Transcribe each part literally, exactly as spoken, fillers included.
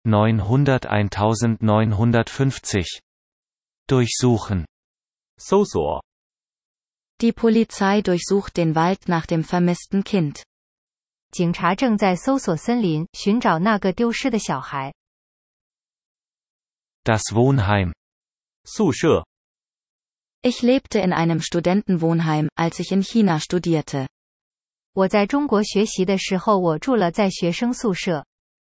neunhundert eintausendneunhundertfünfzig. Durchsuchen. 搜索。 Die Polizei durchsucht den Wald nach dem vermissten Kind. 警察正在搜索森林，寻找那个丢失的小孩。 Das Wohnheim. 宿舍。 Ich lebte in einem Studentenwohnheim, als ich in China studierte. 我在中国学习的时候，我住了在学生宿舍。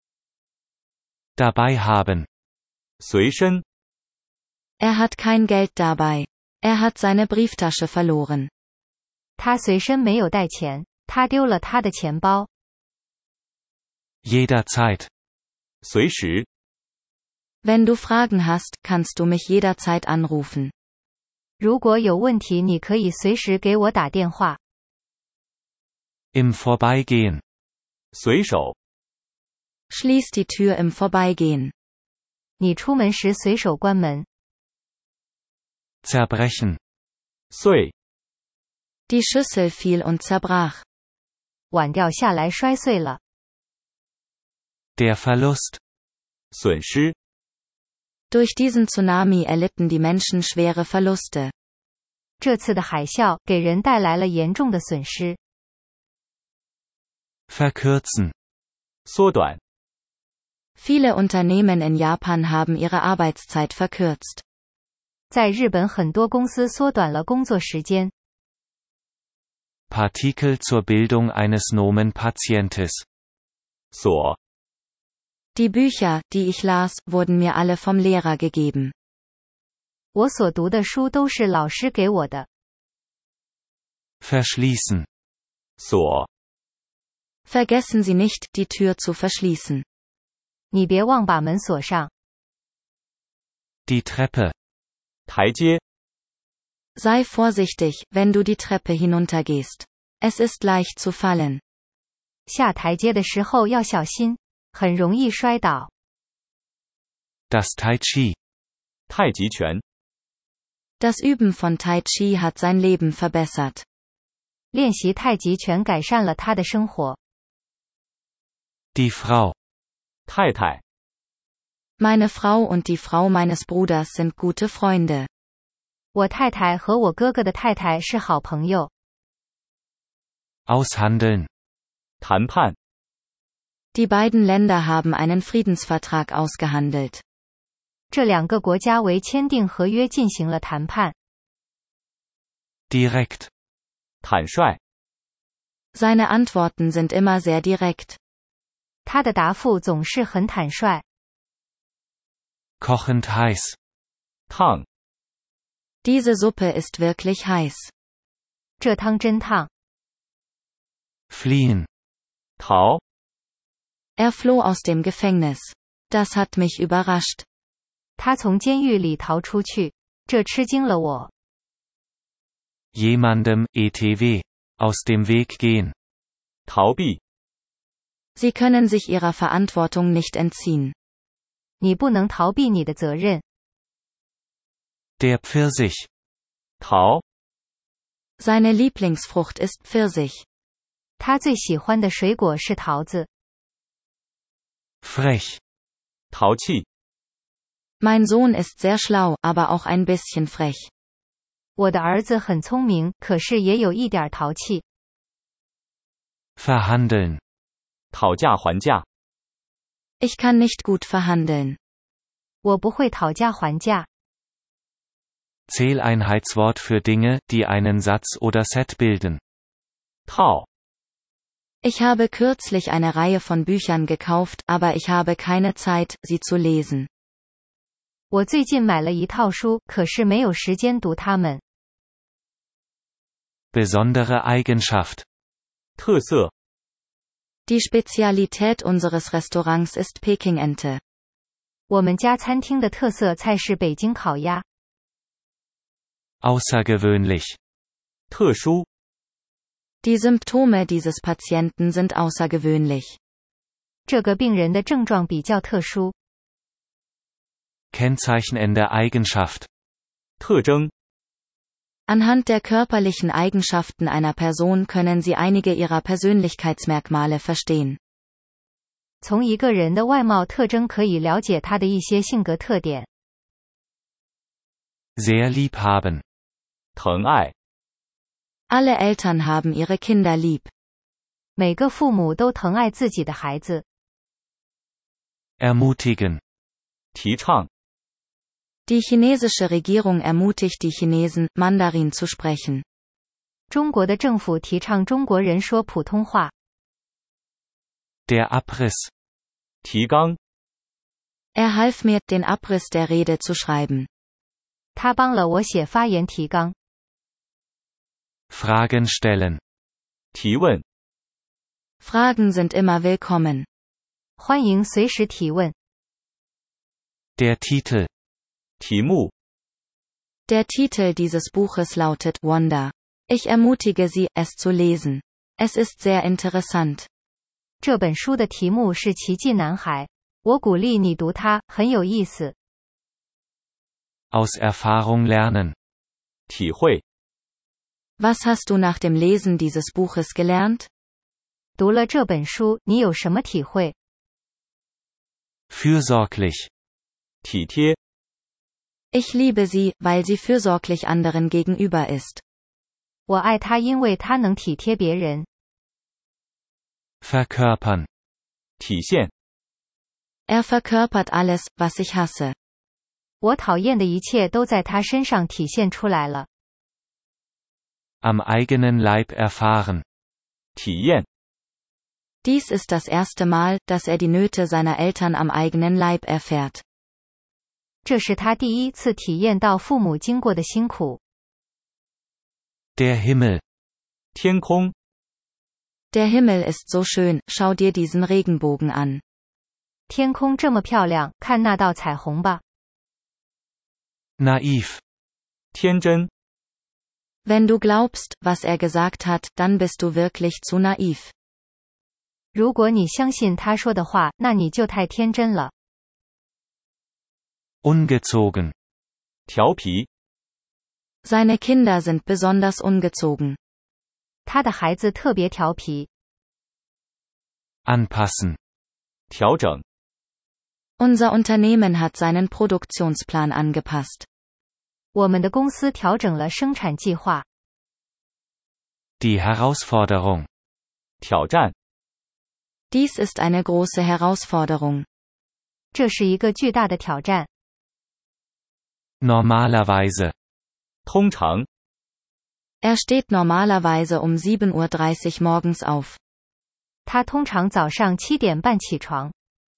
Dabei haben. 随身。 Er hat kein Geld dabei. Er hat seine Brieftasche verloren. 他随身没有带钱，他丢了他的钱包。 Jederzeit. 随时。 Wenn du Fragen hast, kannst du mich jederzeit anrufen. 如果有问题，你可以随时给我打电话。 Im Vorbeigehen. 随手。 Schließ die Tür im Vorbeigehen. 你出门时随手关门。 Zerbrechen. 碎。 Die Schüssel fiel und zerbrach. 碗掉下来摔碎了。 Der Verlust. 损失。 Durch diesen Tsunami erlitten die Menschen schwere Verluste. 这次的海啸给人带来了严重的损失。 Verkürzen. 缩短。 Viele Unternehmen in Japan haben ihre Arbeitszeit verkürzt. 在日本很多公司缩短了工作时间。 Partikel zur Bildung eines Nomen-Patientes. 锁。 Die Bücher, die ich las, wurden mir alle vom Lehrer gegeben. 我所读的书都是老师给我的。 Verschließen. 锁。 Vergessen Sie nicht, die Tür zu verschließen. 你别忘把门锁上。 Die Treppe. 台阶。 Sei vorsichtig, wenn du die Treppe hinuntergehst. Es ist leicht zu fallen. 下台阶的时候要小心，很容易摔倒。 Das Tai Chi. 太极拳。 Das Üben von Tai Chi hat sein Leben verbessert. 练习太极拳改善了他的生活。 Die Frau. 太太。 Meine Frau und die Frau meines Bruders sind gute Freunde. 我太太和我哥哥的太太是好朋友。 Aushandeln. 谈判。 Die beiden Länder haben einen Friedensvertrag ausgehandelt. 这两个国家为签订合约进行了谈判。 Direkt. 坦率。 Seine Antworten sind immer sehr direkt. 他的答复总是很坦率。 Kochend heiß. 烫。 Diese Suppe ist wirklich heiß. 这汤真烫。 Fliehen. 逃。 Er floh aus dem Gefängnis. Das hat mich überrascht. 他从监狱里逃出去，这吃惊了我。 Jemandem, et cetera, aus dem Weg gehen. 逃避。 Sie können sich ihrer Verantwortung nicht entziehen. 你不能逃避你的责任。 Der Pfirsich. 桃。 Seine Lieblingsfrucht ist Pfirsich. 他最喜欢的水果是桃子。 Frech. 淘气。 Mein Sohn ist sehr schlau, aber auch ein bisschen frech. 我的儿子很聪明，可是也有一点淘气。 Verhandeln. 讨价还价。 Ich kann nicht gut verhandeln. 我不会讨价还价。 Zähleinheitswort für Dinge, die einen Satz oder Set bilden. 套。 Ich habe kürzlich eine Reihe von Büchern gekauft, aber ich habe keine Zeit, sie zu lesen. 我最近买了一套书，可是没有时间读它们。 Besondere Eigenschaft. 特色。 Die Spezialität unseres Restaurants ist Pekingente. 我们家餐厅的特色菜是北京烤鸭。 Außergewöhnlich. 特殊。 Die Symptome dieses Patienten sind außergewöhnlich. 这个病人的症状比较特殊。 Kennzeichnende Eigenschaft. 特征。 Anhand der körperlichen Eigenschaften einer Person können Sie einige ihrer Persönlichkeitsmerkmale verstehen. 从一个人的外貌特征可以了解他的一些性格特点。 Sehr lieb haben. 疼爱。 Alle Eltern haben ihre Kinder lieb. 每个父母都疼爱自己的孩子。 Ermutigen. 提倡。 Die chinesische Regierung ermutigt die Chinesen, Mandarin zu sprechen. 中国的政府提倡中国人说普通话。 Der Abriss. 提纲。 Er half mir, den Abriss der Rede zu schreiben. 他帮了我写发言提纲。 Fragen stellen. 提问。 Fragen sind immer willkommen. 欢迎随时提问。 Der Titel. 题目。 Der Titel dieses Buches lautet Wanda. Ich ermutige Sie, es zu lesen. Es ist sehr interessant. 这本书的题目是奇迹男孩。我鼓励你读它，很有意思。 Aus Erfahrung lernen. 体会。 Was hast du nach dem Lesen dieses Buches gelernt? 读了这本书，你有什么体会？ Fürsorglich. 体贴。 Ich liebe sie, weil sie fürsorglich anderen gegenüber ist. 我爱他，因为他能体贴别人。 Verkörpern. 体现。 Er verkörpert alles, was ich hasse. 我讨厌的一切都在他身上体现出来了。 Am eigenen Leib erfahren. 体验。 Dies ist das erste Mal, dass er die Nöte seiner Eltern am eigenen Leib erfährt. 这是他第一次体验到父母经过的辛苦。 Der Himmel. 天空。 Der Himmel ist so schön, schau dir diesen Regenbogen an. 天空这么漂亮，看那道彩虹吧。 Naiv. 天真。 Wenn du glaubst, was er gesagt hat, dann bist du wirklich zu naiv. 如果你相信他说的话，那你就太天真了。 Ungezogen. 调皮。 Seine Kinder sind besonders ungezogen. 他的孩子特别调皮。 Anpassen. 调整。 Unser Unternehmen hat seinen Produktionsplan angepasst. 我们的公司调整了生产计划。 Die Herausforderung. 挑战。 Dies ist eine große Herausforderung. 这是一个巨大的挑战。 Normalerweise. 通常。 Er steht normalerweise um sieben Uhr dreißig morgens auf. 他通常早上七点半起床。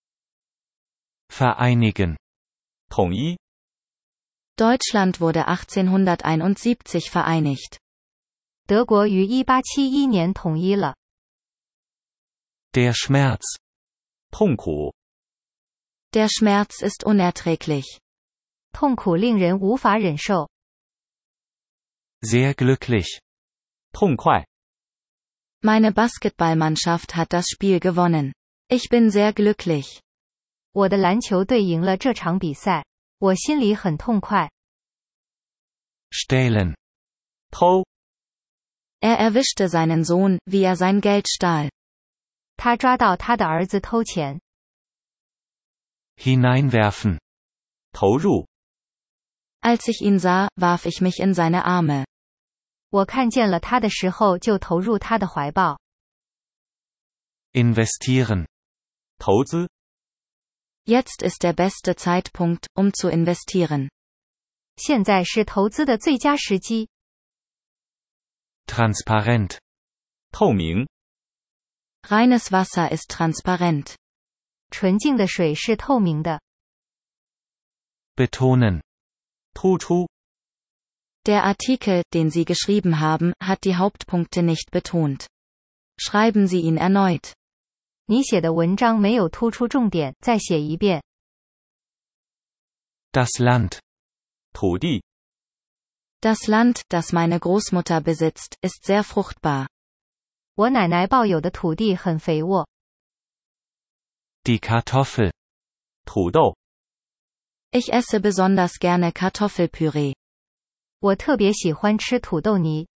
Vereinigen. 统一。 Deutschland wurde achtzehnhunderteinundsiebzig vereinigt. 德国于一八七一年统一了。 Der Schmerz. 痛苦。 Der Schmerz ist unerträglich. 痛苦令人无法忍受。 Sehr glücklich. 痛快。 Meine Basketballmannschaft hat das Spiel gewonnen. Ich bin sehr glücklich. 我的篮球队赢了这场比赛，我心里很痛快。 Stehlen. 偷。 Er erwischte seinen Sohn, wie er sein Geld stahl. 他抓到他的儿子偷钱。 Hineinwerfen. 投入。 Als ich ihn sah, warf ich mich in seine Arme. 我看见了他的时候就投入他的怀抱。 Investieren. 投资。 Jetzt ist der beste Zeitpunkt, um zu investieren. 现在是投资的最佳时机。 Transparent. 透明。 Reines Wasser ist transparent. 纯净的水是透明的。 Betonen. 突出。 Der Artikel, den Sie geschrieben haben, hat die Hauptpunkte nicht betont. Schreiben Sie ihn erneut. 你写的文章没有突出重点，再写一遍。 Das Land. 土地。 Das Land, das meine Großmutter besitzt, ist sehr fruchtbar. 我奶奶抱有的土地很肥沃。 Die Kartoffel. 土豆。 Ich esse besonders gerne Kartoffelpüree. 我特别喜欢吃土豆泥。